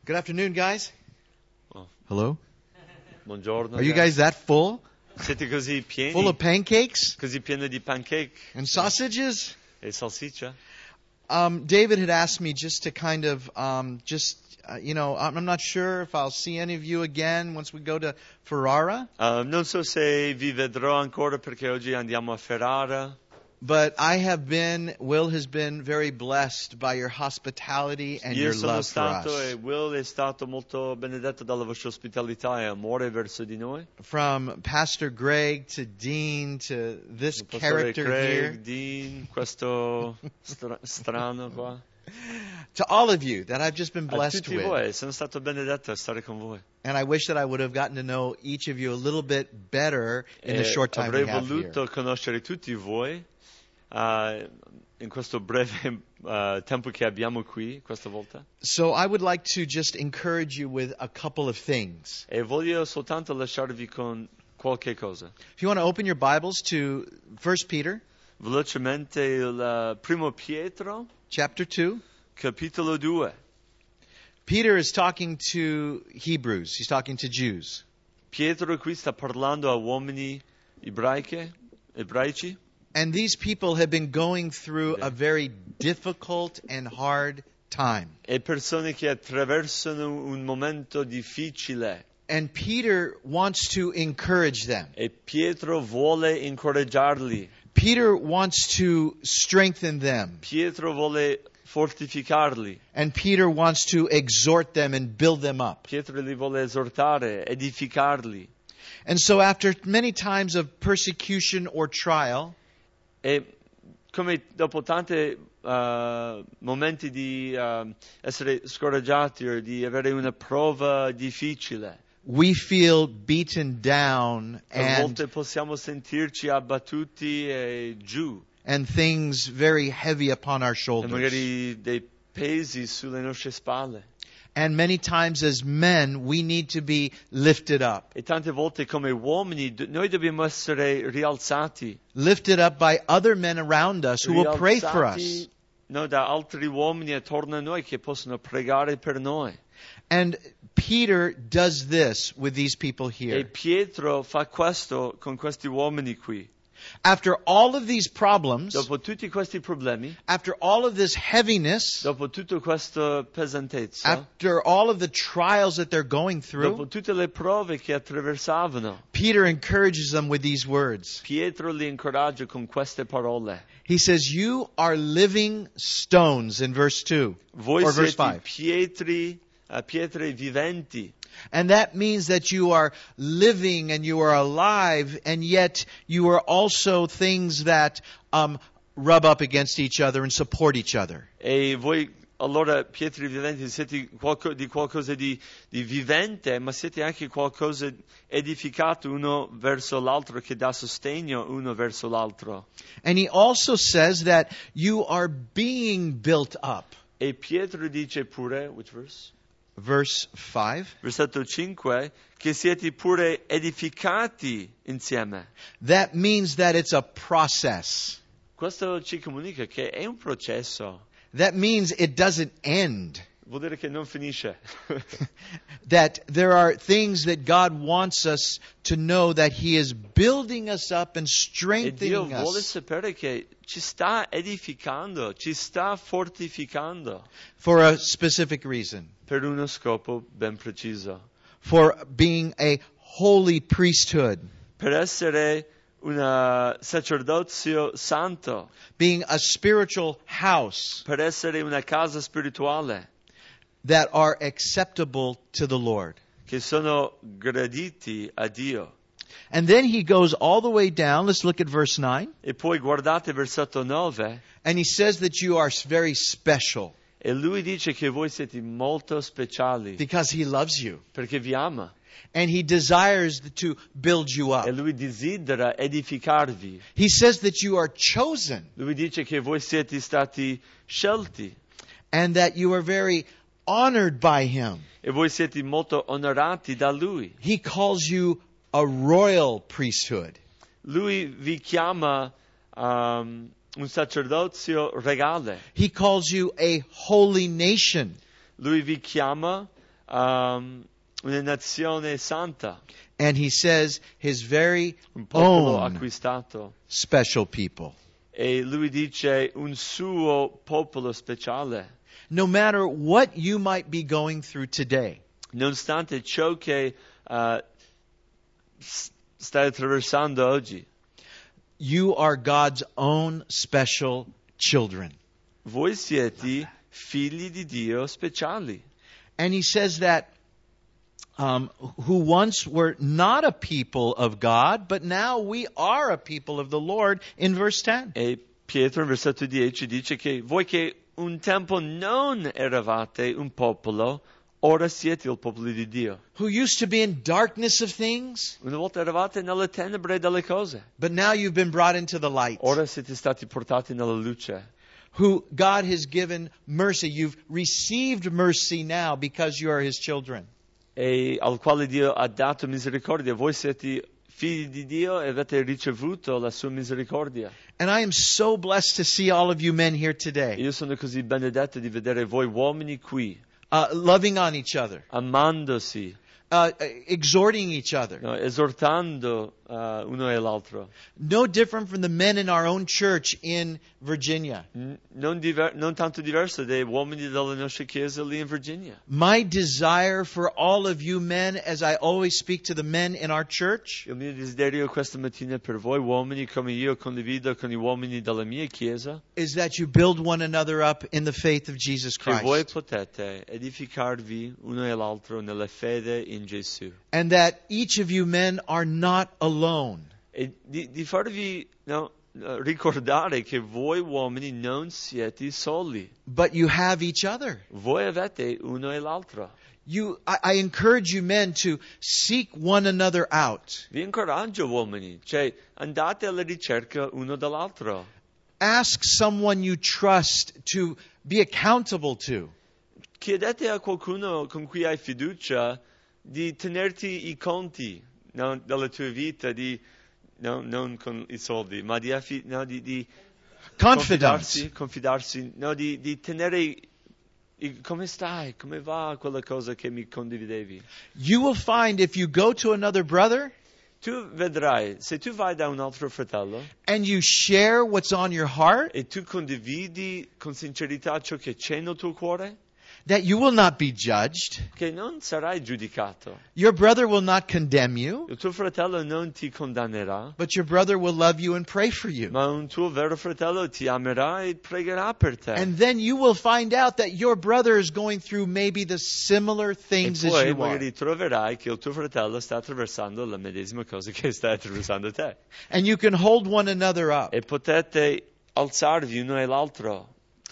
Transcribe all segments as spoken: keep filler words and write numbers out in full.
Good afternoon, guys. Oh. Hello? Buongiorno. Are you guys that full? Siete così pieni? Full of pancakes Così pieni di pancake and sausages? e salsiccia? Um, David had asked me just to kind of, um, just, uh, you know, I'm I'm not sure if I'll see any of you again once we go to Ferrara. Uh, non so se vi vedrò ancora perché oggi andiamo a Ferrara. But I have been, Will has been very blessed by your hospitality and Io your sono love for stato us. e Will è stato molto benedetto dalla vostra ospitalità e amore verso di noi. From Pastor Greg to Dean to this Il pastore character Craig, here, Dean, questo stra- strano qua. to all of you that I've just been A blessed tutti with. voi, sono stato benedetto a stare con voi. And I wish that I would have gotten to know each of you a little bit better in the E short time avrei we have here. voluto conoscere tutti voi uh, in questo breve uh, tempo che abbiamo qui questa volta. So I would like to just encourage you with a couple of things. E voglio soltanto lasciarvi con qualche cosa. If you want to open your Bibles to First Peter Velocemente il uh, primo Pietro, chapter two. capitolo due. Peter is talking to Hebrews. He's talking to Jews. Pietro qui sta parlando a uomini ebraiche, ebraici. And these people have been going through a very difficult and hard time. E persone che attraversano un momento difficile. And Peter wants to encourage them. E Pietro vuole incoraggiarli. Peter wants to strengthen them. Pietro vuole fortificarli. And Peter wants to exhort them and build them up. Pietro li vuole esortare, edificarli. And so after many times of persecution or trial, E come dopo tanti uh, momenti di uh, essere scoraggiati o di avere una prova difficile, we feel beaten down a and, volte possiamo sentirci abbattuti e giù, and things very heavy upon our e shoulders. magari dei pesi sulle nostre spalle. And many times as men, we need to be lifted up. E tante volte come uomini do- noi dobbiamo essere rialzati. Lifted up by other men around us who will pray for us. rialzati, no, da altri uomini attorno a noi che possono pregare per noi. And Peter does this with these people E here. Pietro fa questo con questi uomini qui. After all of these problems, Dopo tutti questi problemi, after all of this heaviness, dopo tutta questa pesantezza, after all of the trials that they're going dopo through, tutte le prove che attraversavano, Peter encourages them with these words. Pietro li incoraggia con queste parole. He says, you are living stones in verse two, Voi or verse siete five. pietri, uh, pietre viventi. And that means that you are living and you are alive, and yet you are also things that um, rub up against each other and support each other. E voi allora pietri viventi siete qualco, di qualcosa di, di vivente, ma siete anche qualcosa edificato uno verso l'altro, che dà sostegno uno verso l'altro. And he also says that you are being built up. E Pietro dice pure, which verse? Verse five. Versetto cinque, che siete pure edificati insieme. That means that it's a process. Questo ci comunica che è un processo. That means it doesn't end. Vuol dire che non finisce. That there are things that God wants us to know, that He is building us up and E Dio strengthening vuole us sapere che ci sta edificando, ci sta fortificando for a specific reason. per uno scopo ben preciso. For being a holy priesthood. Per essere un sacerdozio santo, Being a spiritual house per essere una casa spirituale, that are acceptable to the Lord. che sono graditi a Dio. And then he goes all the way down. Let's look at verse nine. E poi guardate versetto nove, And he says that you are very special e lui dice che voi siete molto speciali, because he loves you. perché vi ama. And he desires to build you up. E lui desidera edificarvi. He says that you are chosen Lui dice che voi siete stati scelti. and that you are very honored by him. E voi siete molto onorati da lui. He calls you a royal priesthood. Lui vi chiama um, un sacerdozio regale. He calls you a holy nation. Lui vi chiama um, una nazione santa, And he says his very un popolo own acquistato. special people. E lui dice un suo popolo speciale. No matter what you might be going through today, Nonostante ciò che uh, s- stai attraversando oggi, you are God's own special children. voi siete figli di Dio speciali. And he says that um, who once were not a people of God, but now we are a people of the Lord in verse ten. E Pietro in versetto dieci dice che voi che un tempo non eravate un popolo, ora siete il popolo di Dio. Who used to be in darkness of things, Una volta eravate nelle tenebre delle cose, but now you've been brought into the light. ora siete stati portati nella luce. Who God has given mercy. You've received mercy now because you are His children. E al quale Dio ha dato misericordia. Voi siete figli di Dio e avete ricevuto la sua misericordia. And I am so blessed to see all of you men here today, Io sono così benedetto di vedere voi uomini qui, uh, loving on each other, amandosi, uh, exhorting each other. no, esortando uh, uno e l'altro. No different from the men in our own church in Virginia. N- Non, diver- non tanto diverso dai uomini della nostra chiesa lì in Virginia. My desire for all of you men, as I always speak to the men in our church, Il mio desiderio questa mattina per voi uomini, come io condivido con gli uomini della mia chiesa, is that you build one another up in the faith of Jesus che voi Christ. potete edificarvi uno e l'altro nella fede in Gesù. And that each of you men are not alone. E di, di farvi no, eh, ricordare che voi uomini non siete soli. But you have each other. Voi avete uno e l'altro. You, I, I encourage you men to seek one another out. Vi incoraggio uomini, cioè andate alla ricerca uno dell'altro. Ask someone you trust to be accountable to. Chiedete a qualcuno con cui hai fiducia di tenerti i conti no, della tua vita, di, no, non con i soldi, ma di, affi- no, di, di Confidence. confidarsi, confidarsi no, di, di tenere i, come stai, come va quella cosa che mi condividevi. You will find if you go to another brother Tu vedrai, se tu vai da un altro fratello and you share what's on your heart, e tu condividi con sincerità ciò che c'è nel tuo cuore, that you will not be judged. che non sarai giudicato. Your brother will not condemn you, Il tuo fratello non ti condannerà, but your brother will love you and pray for you. ma un tuo vero fratello ti amerà e pregherà per te. And then you will find out that your brother is going through maybe the similar E things as poi you magari are. troverai che il tuo fratello sta attraversando la medesima cosa che stai attraversando te. And you can hold one another up. E potete alzarvi uno e l'altro.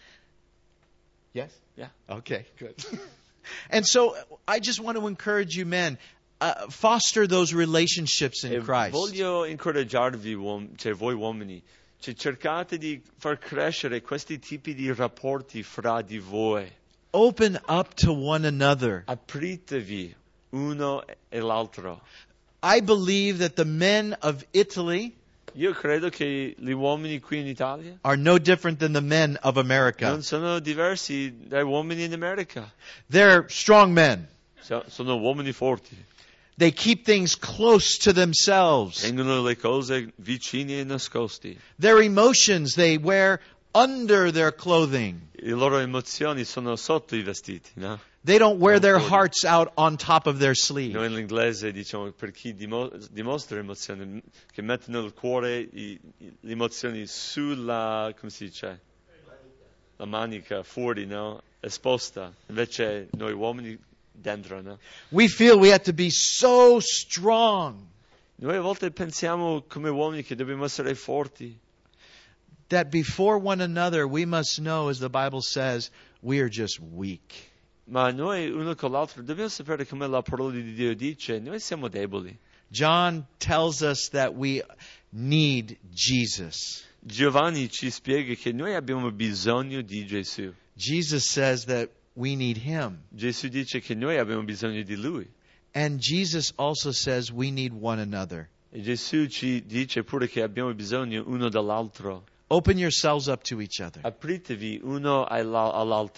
Yes? Yeah. Okay, good. And so I just want to encourage you men, uh, foster those relationships E in Christ. voglio incoraggiarvi, uom- cioè voi uomini, cioè cercate di far crescere questi tipi di rapporti fra di voi. Open up to one another. Apritevi uno e l'altro. I believe that the men of Italy Io credo che gli uomini qui in Italia are no different than the men of America. non sono diversi dai uomini in America. They're strong men. So- sono uomini forti. They keep things close to themselves. Tengono le cose vicine e nascosti. Their emotions they wear under their clothing. Le loro emozioni sono sotto i vestiti, no? They don't wear Non their fuori. hearts out on top of their sleeve. Noi in inglese diciamo per chi dimo- dimostra emozioni, che mettono il cuore, i- i- le emozioni sulla, come si dice? La manica, fuori, no? Esposta. Invece noi uomini dentro, no? We feel we have to be so strong Noi a volte pensiamo come uomini che dobbiamo essere forti, that before one another we must know, as the Bible says, we are just weak. ma noi uno con l'altro dobbiamo sapere come la parola di Dio dice, noi siamo deboli. John tells us that we need Jesus. Giovanni ci spiega che noi abbiamo bisogno di Gesù. Jesus says that we need Him. Gesù dice che noi abbiamo bisogno di Lui. And Jesus also says we need one another. E Gesù ci dice pure che abbiamo bisogno uno dell'altro. Open yourselves up to each other. Apritevi uno alla- all'altro.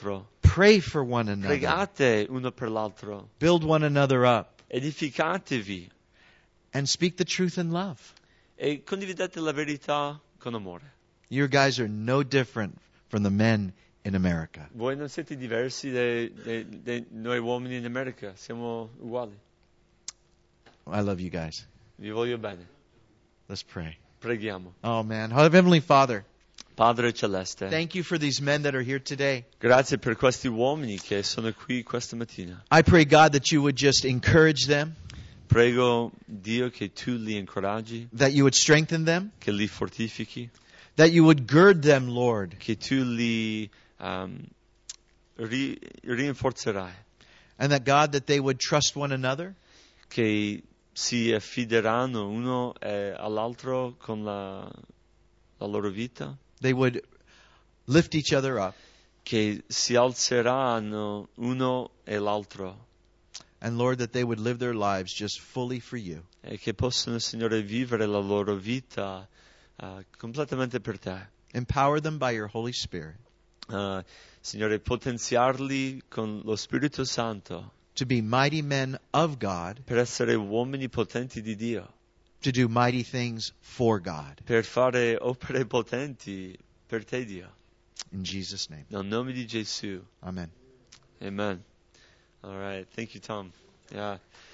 Pray for one another. Pregate uno per l'altro. Build one another up. Edificatevi. And speak the truth in love. E condividete la verità con amore. You guys are no different from the men in America. Voi non siete diversi dai dai- dai noi uomini in America. Siamo uguali. I love you guys. Vi voglio bene. Let's pray. Preghiamo. Oh man, Heavenly Father, Padre Celeste, thank you for these men that are here today. grazie per questi uomini che sono qui questa mattina. I pray, God, that you would just encourage them, Prego Dio che tu li incoraggi, that you would strengthen them, che li fortifichi, that you would gird them, Lord, che tu li um, ri- rinforzerai, and that, God, that they would trust one another, che si affideranno uno eh, all'altro con la, la loro vita, they would lift each other up, che si alzeranno uno e l'altro and Lord, that they would live their lives just fully for you. e che possano, Signore, vivere la loro vita uh, completamente per te. Empower them by your Holy Spirit Uh, Signore, potenziarli con lo Spirito Santo to be mighty men of God, per essere uomini potenti di Dio, to do mighty things for God. per fare opere potenti per te, Dio. In Jesus' name, Nel nome di Gesù. amen. Amen. All right. Thank you, Tom. Yeah.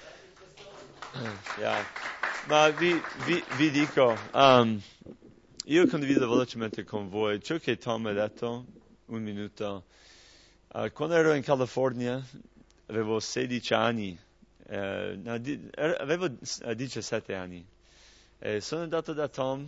Yeah. Ma vi, vi, vi dico, um, io condivido velocemente con voi ciò che Tom ha detto, un minuto. Uh, quando ero in California, avevo sedici anni, eh, no, di, er, avevo uh, diciassette anni, e sono andato da Tom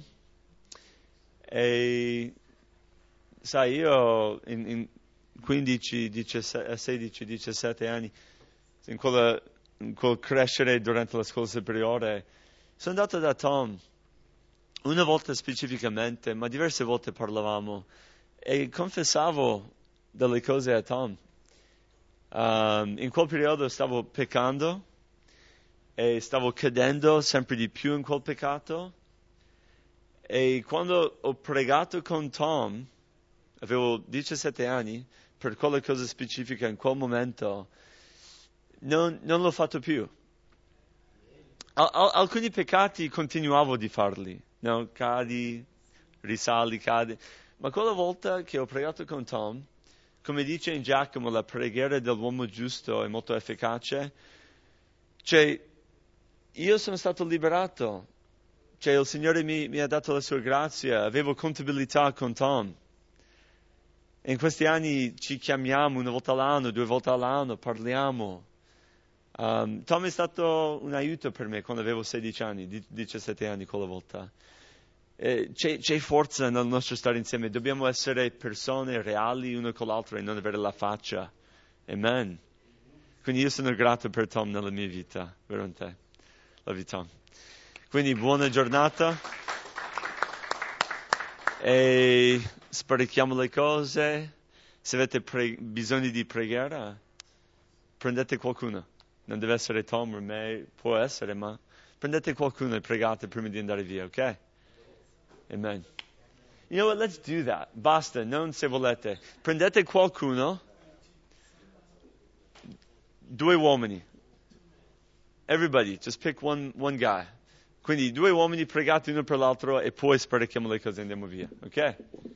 e, sai, io in, in quindici, diciassette, sedici, diciassette anni, in, quella, in quel crescere durante la scuola superiore, sono andato da Tom una volta specificamente, ma diverse volte parlavamo e confessavo delle cose a Tom. Um, in quel periodo stavo peccando e stavo cadendo sempre di più in quel peccato, e quando ho pregato con Tom, avevo diciassette anni, per quella cosa specifica in quel momento, non, non l'ho fatto più. Al, al, alcuni peccati continuavo di farli, no? Cadi, risali, cadi. Ma quella volta che ho pregato con Tom, come dice in Giacomo, la preghiera dell'uomo giusto è molto efficace, cioè, io sono stato liberato, cioè il Signore mi, mi ha dato la sua grazia, avevo contabilità con Tom. E in questi anni ci chiamiamo una volta all'anno, due volte all'anno, parliamo. Um, Tom è stato un aiuto per me quando avevo sedici anni, diciassette anni quella volta. Eh, c'è, c'è forza nel nostro stare insieme, dobbiamo essere persone reali uno con l'altro e non avere la faccia. Amen. Quindi io sono grato per Tom nella mia vita, veramente. Love you, Tom. Quindi buona giornata e sparichiamo le cose. Se avete pre- bisogno di preghiera, prendete qualcuno. Non deve essere Tom o me, può essere, ma prendete qualcuno e pregate prima di andare via, ok? Amen. You know what? Let's do that. Basta, non se volete. Prendete qualcuno, due uomini. Everybody, just pick one, one guy. Quindi due uomini, pregate uno per l'altro e poi sparichiamo le cose e andiamo via, ok?